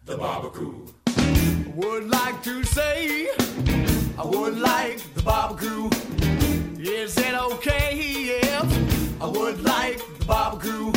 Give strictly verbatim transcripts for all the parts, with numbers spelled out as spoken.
the barbecue. I would like to say, I would like the barbecue. Is it okay if I would like the barbecue?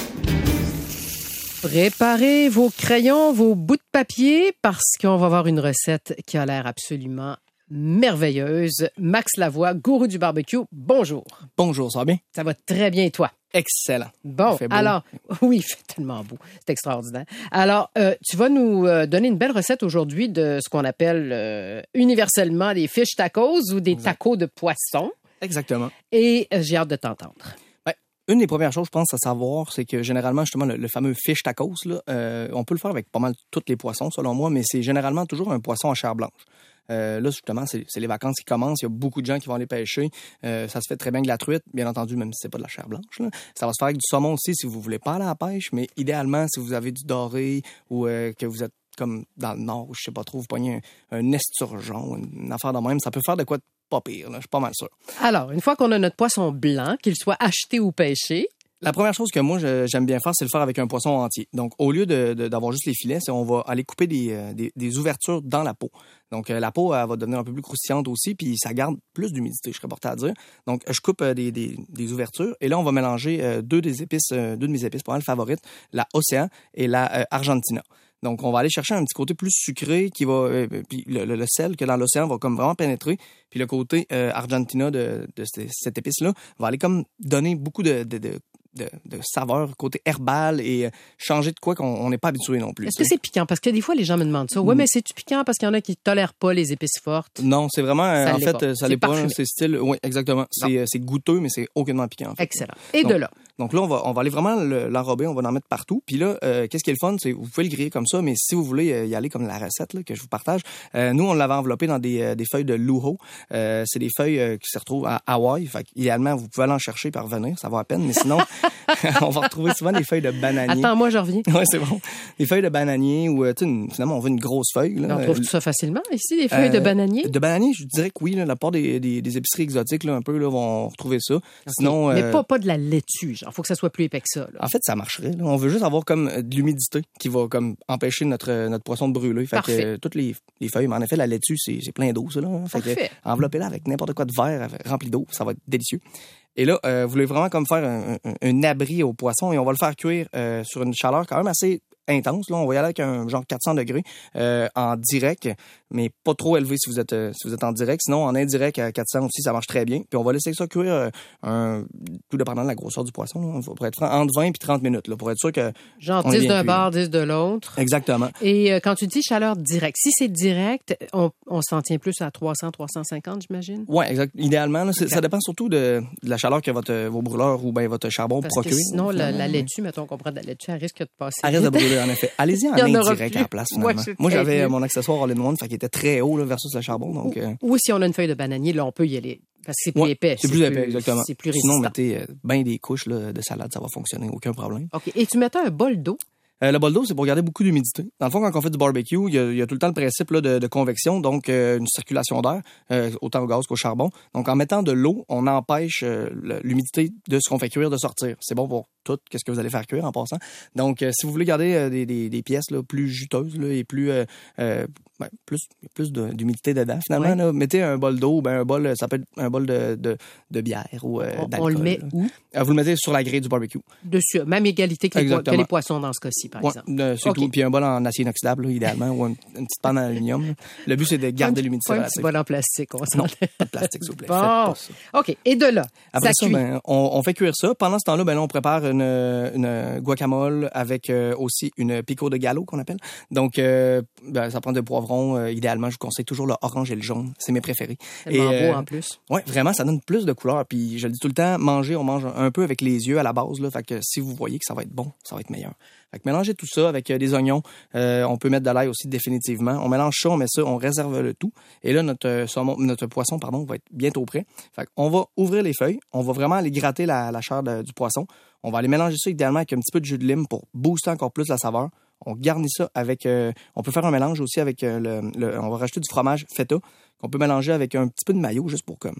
Préparez vos crayons, vos bouts de papier, parce qu'on va avoir une recette qui a l'air absolument merveilleuse. Max Lavoie, gourou du barbecue, bonjour. Bonjour, ça va bien? Ça va très bien, et toi? Excellent. Bon, alors, oui, il fait tellement beau. C'est extraordinaire. Alors, euh, tu vas nous euh, donner une belle recette aujourd'hui de ce qu'on appelle euh, universellement des fish tacos ou des tacos de poisson. Exactement. Et euh, j'ai hâte de t'entendre. Ben, une des premières choses, je pense, à savoir, c'est que généralement, justement, le, le fameux fish tacos, là, euh, on peut le faire avec pas mal tous les poissons, selon moi, mais c'est généralement toujours un poisson à chair blanche. Euh, là, justement, c'est, c'est les vacances qui commencent. Il y a beaucoup de gens qui vont aller pêcher. Euh, ça se fait très bien avec la truite, bien entendu, même si c'est pas de la chair blanche. Là. Ça va se faire avec du saumon aussi si vous voulez pas aller à la pêche, mais idéalement, si vous avez du doré ou euh, que vous êtes comme dans le nord, je sais pas trop, vous pognez un, un esturgeon, une, une affaire de même, ça peut faire de quoi de pas pire, là, je suis pas mal sûr. Alors, une fois qu'on a notre poisson blanc, qu'il soit acheté ou pêché, la première chose que moi, je, j'aime bien faire, c'est le faire avec un poisson entier. Donc, au lieu de, de, d'avoir juste les filets, c'est on va aller couper des, euh, des, des ouvertures dans la peau. Donc, euh, la peau, elle va devenir un peu plus croustillante aussi, puis ça garde plus d'humidité, je serais porté à dire. Donc, je coupe euh, des, des, des ouvertures, et là, on va mélanger euh, deux des épices, euh, deux de mes épices, pas mal favorites, la Océan et la euh, Argentina. Donc, on va aller chercher un petit côté plus sucré qui va... Euh, puis le, le, le sel que dans l'océan va comme vraiment pénétrer. Puis le côté euh, Argentina de, de cette, cette épice-là va aller comme donner beaucoup de... de, de De, de saveur, côté herbal et changer de quoi qu'on n'est pas habitué non plus. Est-ce que c'est piquant? Parce que des fois, les gens me demandent ça. Oui, mais c'est-tu piquant? Parce qu'il y en a qui ne tolèrent pas les épices fortes. Non, c'est vraiment, ça en fait, pas. ça c'est l'est pas. parfumé. C'est style, oui, exactement. C'est, c'est goûteux, mais c'est aucunement piquant. En fait. Excellent. Et donc, de là? Donc là, on va, on va aller vraiment le, l'enrober, on va en mettre partout. Puis là, euh, qu'est-ce qui est le fun, c'est vous pouvez le griller comme ça, mais si vous voulez y aller comme la recette là, que je vous partage, euh, nous, on l'avait enveloppé dans des, euh, des feuilles de luho. Euh, c'est des feuilles euh, qui se retrouvent à Hawaï. Fait idéalement, vous pouvez aller en chercher et revenir, ça va à peine. Mais sinon, on va retrouver souvent des feuilles de bananier. Attends, moi, je reviens. Oui, c'est bon. Des feuilles de bananier ou, tu sais, finalement, on veut une grosse feuille. Là. On trouve tout ça facilement ici, des feuilles euh, de bananier? De bananier, je dirais que oui. Là, la part des, des, des épiceries exotiques, là, un peu, là, vont retrouver ça. Okay. Sinon, mais euh, pas, pas de la laitue, genre. Faut que ça soit plus épais que ça. Là. En fait, ça marcherait. Là. On veut juste avoir comme de l'humidité qui va comme empêcher notre, notre poisson de brûler. Fait Parfait. que euh, toutes les, les feuilles, mais en effet, la laitue, c'est, c'est plein d'eau, ça. Là. Fait Parfait. que, enveloppez-la avec n'importe quoi de verre rempli d'eau, ça va être délicieux. Et là, euh, vous voulez vraiment comme faire un, un, un abri au poisson et on va le faire cuire euh, sur une chaleur quand même assez intense. Là, on va y aller avec un genre quatre cents degrés euh, en direct, mais pas trop élevé si vous êtes euh, si vous êtes en direct. Sinon, en indirect à quatre cents aussi, ça marche très bien. Puis on va laisser ça cuire euh, un, tout dépendant de la grosseur du poisson. Là, pour être franc, entre vingt et trente minutes, là, pour être sûr que genre dix d'un bord, dix de l'autre. Exactement. Et euh, quand tu dis chaleur directe, si c'est direct, on, on s'en tient plus à trois cents, trois cent cinquante, j'imagine? Oui, exact. Idéalement, là, okay. Ça dépend surtout de, de la chaleur que votre, vos brûleurs ou ben votre charbon Parce procure. Que sinon, la, la laitue, mettons qu'on prend de la laitue, elle risque de passer. Elle risque de brûler, en effet. Allez-y en indirect à la place, finalement. Moi, Moi j'avais plus. mon accessoire all-in-one, fait qu'il était très haut là, versus le charbon. Donc, euh... Ou si on a une feuille de bananier, là, on peut y aller. Parce que c'est plus ouais, épais. C'est, c'est plus épais, exactement. C'est plus résistant. Sinon, mettez euh, bien des couches là, de salade, ça va fonctionner, aucun problème. OK. Et tu mettais un bol d'eau? Euh, le bol d'eau, c'est pour garder beaucoup d'humidité. Dans le fond, quand on fait du barbecue, il y a, il y a tout le temps le principe là, de, de convection, donc euh, une circulation d'air, euh, autant au gaz qu'au charbon. Donc, en mettant de l'eau, on empêche euh, l'humidité de ce qu'on fait cuire de sortir. C'est bon pour tout, qu'est-ce que vous allez faire cuire en passant. Donc, euh, si vous voulez garder euh, des, des, des pièces là, plus juteuses là, et plus, euh, euh, ben, plus, plus de, d'humidité dedans, finalement, ouais. là, mettez un bol d'eau, ben un bol, ça peut être un bol de, de, de bière ou euh, on, d'alcool. On le met là. où? Euh, vous le mettez sur la grille du barbecue. Dessus, même égalité que les, po- que les poissons dans ce cas-ci, par ouais, exemple. Euh, c'est okay. Tout. Puis un bol en acier inoxydable, là, idéalement, ou une, une petite panne en aluminium. Là. Le but, c'est de garder un, l'humidité. Pas un petit bol en plastique, on Non, pas de plastique, s'il vous plaît. Bon. Faites pas ça. OK. Et de là, après ça, ça, cuit. Ben, on, on fait cuire ça. Pendant ce temps-là, ben là, on prépare une, une guacamole avec euh, aussi une pico de gallo qu'on appelle. Donc, euh, ben, ça prend des poivrons. Euh, idéalement, je vous conseille toujours le orange et le jaune. C'est mes préférés. C'est beau euh, en plus. Oui, vraiment, ça donne plus de couleur. Puis, je le dis tout le temps, manger, on mange un peu avec les yeux à la base. Là, fait que si vous voyez que ça va être bon, ça va être meilleur. Fait que mélangez tout ça avec euh, des oignons. Euh, on peut mettre de l'ail aussi définitivement. On mélange ça, on met ça, on réserve le tout. Et là, notre euh, saumon, notre poisson, pardon, va être bientôt prêt. Fait qu'on va ouvrir les feuilles. On va vraiment aller gratter la, la chair de, du poisson. On va aller mélanger ça idéalement avec un petit peu de jus de lime pour booster encore plus la saveur. On garnit ça avec... Euh, on peut faire un mélange aussi avec... Euh, le, le, on va rajouter du fromage feta qu'on peut mélanger avec un petit peu de mayo juste pour comme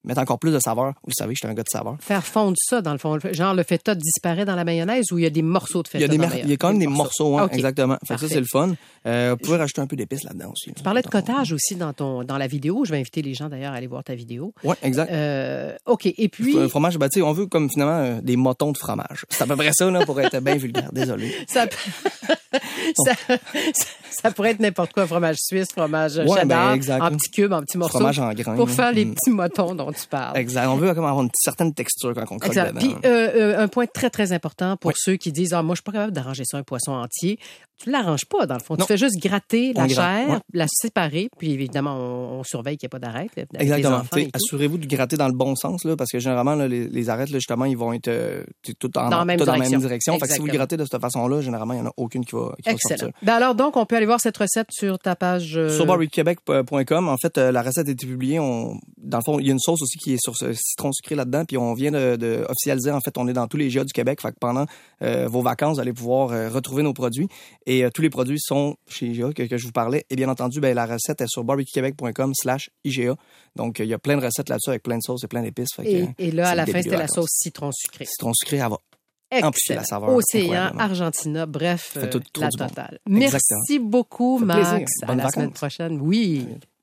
mettre encore plus de saveur. Vous savez, je suis un gars de saveur. Faire fondre ça, dans le fond. Genre, le feta disparaît dans la mayonnaise ou il y a des morceaux de feta Il y a, des dans mer- la il y a quand même des morceaux, hein, Okay. exactement. Fait que ça, Parfait. c'est le fun. Euh, vous pouvez rajouter un peu d'épices là-dedans aussi. Tu parlais de cottage aussi dans ton dans la vidéo. Je vais inviter les gens d'ailleurs à aller voir ta vidéo. Oui, exact. Euh, OK. Et puis... Un fromage, ben, tu sais, on veut comme finalement euh, des motons de fromage. C'est à peu près ça, là, pour être bien vulgaire. Désolé. Ça, ça, ça, ça pourrait être n'importe quoi, fromage suisse, fromage Ouais, cheddar, ben, exact. en petits cubes, en petits morceaux. Fromage en grains. Pour faire les Mm. petits motons dont tu parles. Exact. On veut comme avoir une certaine texture quand on croque Exact. dedans. Puis, euh, euh, un point très, très important pour Oui. ceux qui disent « Ah, moi, je suis pas capable d'arranger ça un poisson entier ». Tu l'arranges pas, dans le fond. Non. Tu fais juste gratter On la gratte, chair, ouais. la séparer, puis évidemment, on, on surveille qu'il n'y ait pas d'arête. avec les Exactement. enfants T'sais, et tout. assurez-vous de gratter dans le bon sens, là, parce que généralement, là, les, les arêtes, là, justement, ils vont être euh, tout en, Dans la même tout dans la direction. même direction. Fait que si vous le Exactement. grattez de cette façon-là, généralement, il n'y en a aucune qui va, qui va Excellent. sortir. Ben alors, donc, on peut aller voir cette recette sur ta page... euh, Sur barbecue québec point com, en fait, euh, la recette a été publiée. On, dans le fond, il y a une sauce aussi qui est sur ce citron sucré là-dedans, puis on vient de, de officialiser. En fait, on est dans tous les G A du Québec. Fait que pendant euh, vos vacances, vous allez pouvoir euh, retrouver nos produits. Et euh, tous les produits sont chez G A que, que je vous parlais. Et bien entendu, ben, la recette est sur barbecue québec point com slash I G A. Donc, il y a plein de recettes là-dessus avec plein de sauces et plein d'épices. Fait que, Et, et là, c'est à la le fin, début c'était de la vacances. sauce citron sucré. Citron sucré, elle va amplifier la Excellent. saveur. Océan, Incroyable. Argentina, bref, Fait euh, tout le tour la du monde. totale. Exactement. Merci beaucoup, Ça fait plaisir. Max. À Bonnes la semaine vacances. prochaine. Oui.